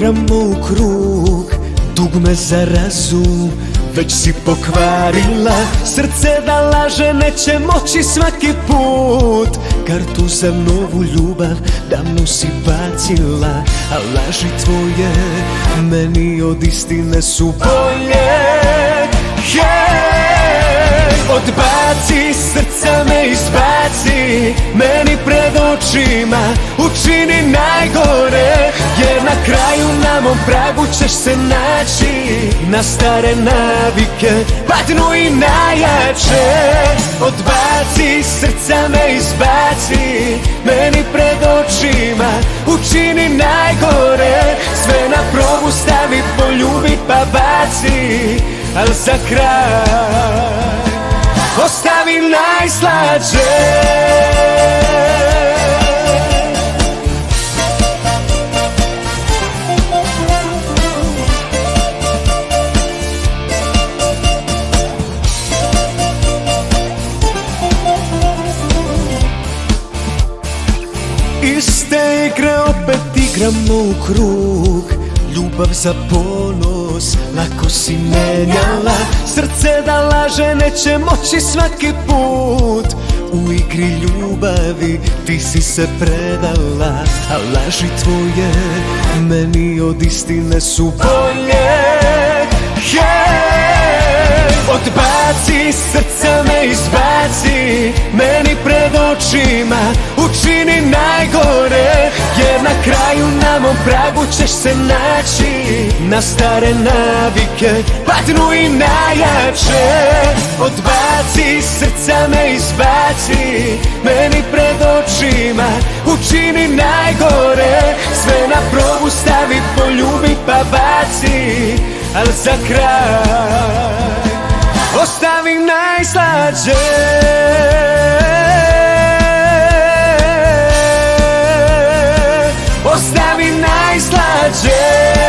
igramo u krug, dugme za razum već si pokvarila. Srce da laže neće moći svaki put, kartu za novu ljubav davno si bacila. A laži tvoje meni od istine su bolje. Odbaci, srca me izbaci, meni pred očima učini najgore, jer na kraju na mom pragu ćeš se naći. Na stare navike padnu i najjače. Odbaci, srca me izbaci, meni pred očima učini najgore. Sve na probu stavi, poljubi pa baci, al za kraj ostavi najslađe. Iste igre opet igramo u krug, ljubav za ponos lako si menjala. Srce da laže neće moći svaki put, u igri ljubavi ti si se predala. A laži tvoje meni od istine su bolje. Odbaci, srca me izbaci, meni pred očima učini najgore, jer na kraju na mom pragu ćeš se naći. Na stare navike padnu i najjače. Odbaci, srca me izbaci, meni pred očima učini najgore. Sve na probu stavi, poljubi pa baci, al za kraj ostavi najslađe. Ostavi najslađe.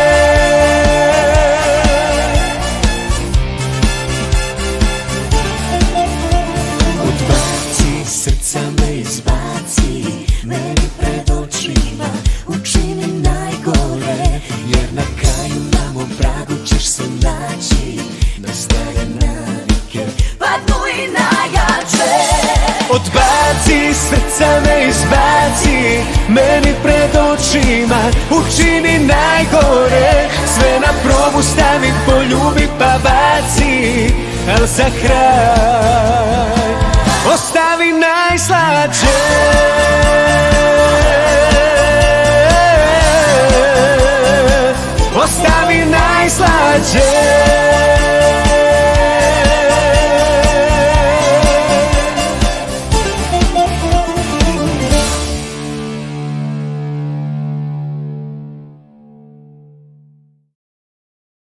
Odbaci, srca me izbaci, meni pred očima učini najgore, jer na kraju na mom pragu ćeš se naći. Na stare navike padnu i najjače. Odbaci, srca me izbaci, meni pred očima učini najgore. Sve na probu stavi, poljubi pa baci, al za kraj